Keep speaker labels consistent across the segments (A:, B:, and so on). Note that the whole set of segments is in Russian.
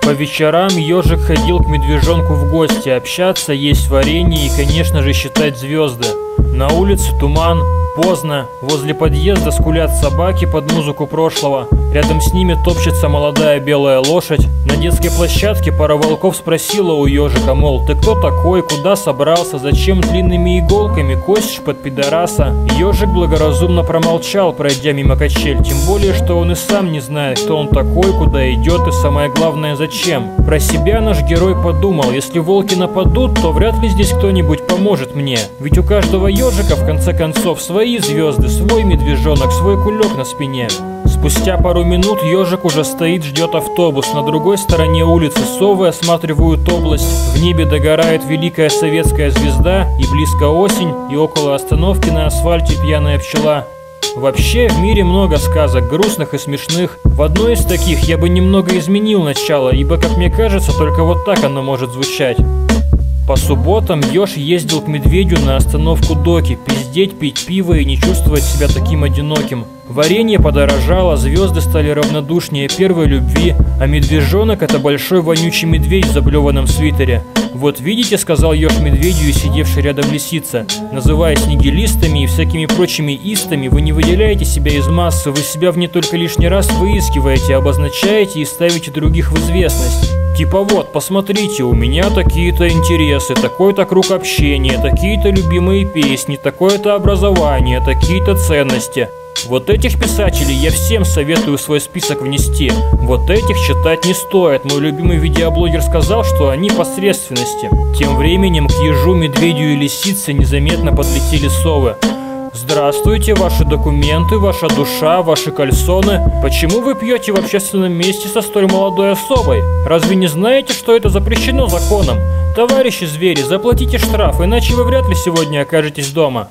A: По вечерам ежик ходил к медвежонку в гости, общаться, есть варенье и, конечно же, считать звезды. На улице туман, поздно, возле подъезда скулят собаки под музыку прошлого, рядом с ними топчется молодая белая лошадь. На детской площадке пара волков спросила у ежика, мол, ты кто такой, куда собрался, зачем длинными иголками косишь под пидораса? Ежик благоразумно промолчал, пройдя мимо качель, тем более, что он и сам не знает, кто он такой, куда идет и самое главное, зачем. Про себя наш герой подумал, если волки нападут, то вряд ли здесь кто-нибудь поможет мне, ведь у каждого ежика в конце концов свои звезды, свой медвежонок, свой кулек на спине. Спустя пару минут ежик уже стоит, ждет автобус. На другой стороне улицы совы осматривают область. В небе догорает великая советская звезда, и близко осень, и около остановки на асфальте пьяная пчела. Вообще, в мире много сказок, грустных и смешных. В одной из таких я бы немного изменил начало, ибо, как мне кажется, только вот так оно может звучать. По субботам еж ездил к медведю на остановку Доки, пиздеть, пить пиво и не чувствовать себя таким одиноким. Варенье подорожало, звезды стали равнодушнее первой любви, а медвежонок — это большой вонючий медведь в заблеванном свитере. «Вот видите, — сказал еж медведю и сидевший рядом лисица, — называясь нигилистами и всякими прочими истами, вы не выделяете себя из массы, вы себя в ней только лишний раз выискиваете, обозначаете и ставите других в известность. Типа вот, посмотрите, у меня такие-то интересы, такой-то круг общения, такие-то любимые песни, такое-то образование, такие-то ценности. Вот этих писателей я всем советую в свой список внести. Вот этих читать не стоит. Мой любимый видеоблогер сказал, что они посредственности». Тем временем к ежу, медведю и лисице незаметно подлетели совы. «Здравствуйте, ваши документы, ваша душа, ваши кальсоны. Почему вы пьете в общественном месте со столь молодой особой? Разве не знаете, что это запрещено законом? Товарищи звери, заплатите штраф, иначе вы вряд ли сегодня окажетесь дома».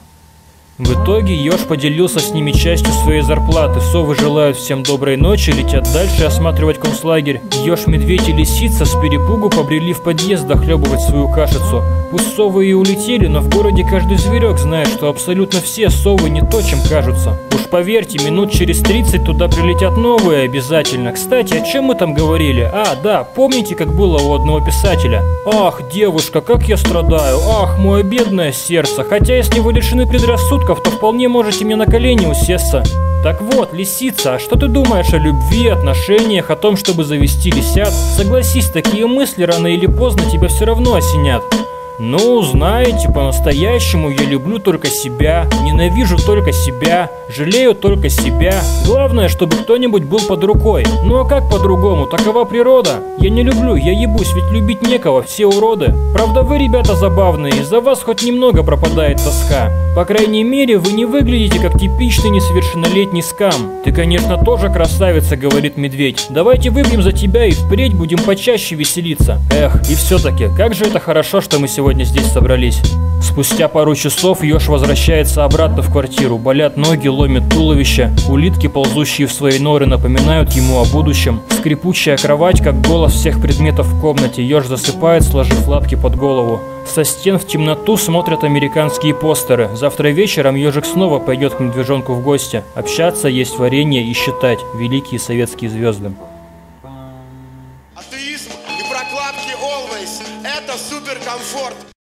A: В итоге еж поделился с ними частью своей зарплаты. Совы желают всем доброй ночи, летят дальше осматривать концлагерь. Еж, медведь и лисица с перепугу побрели в подъезд дохлебывать свою кашицу. Пусть совы и улетели, но в городе каждый зверек знает, что абсолютно все совы не то, чем кажутся. Уж поверьте, минут через 30 туда прилетят новые обязательно. Кстати, о чем мы там говорили? А, да, помните, как было у одного писателя? «Ах, девушка, как я страдаю! Ах, мое бедное сердце! Хотя, если вы лишены предрассудков, то вполне можете мне на колени усесться». Так вот, лисица, а что ты думаешь о любви, отношениях, о том, чтобы завести лисят? Согласись, такие мысли рано или поздно тебя все равно осенят. «Ну, знаете, по-настоящему я люблю только себя, ненавижу только себя, жалею только себя. Главное, чтобы кто-нибудь был под рукой. Ну а как по-другому? Такова природа. Я не люблю, я ебусь, ведь любить некого, все уроды. Правда, вы, ребята, забавные, из-за вас хоть немного пропадает тоска. По крайней мере, вы не выглядите как типичный несовершеннолетний скам. Ты, конечно, тоже красавица, — говорит медведь. Давайте выпьем за тебя и впредь будем почаще веселиться. Эх, и все-таки, как же это хорошо, что мы сегодня здесь собрались». Спустя пару часов еж возвращается обратно в квартиру. Болят ноги, ломит туловище. Улитки, ползущие в свои норы, напоминают ему о будущем. Скрипучая кровать, как голос всех предметов в комнате. Еж засыпает, сложив лапки под голову. Со стен в темноту смотрят американские постеры. Завтра вечером ежик снова пойдет к медвежонку в гости. Общаться, есть варенье и считать великие советские звезды.
B: Атеизм и прокладки Always — это суперкомфорт.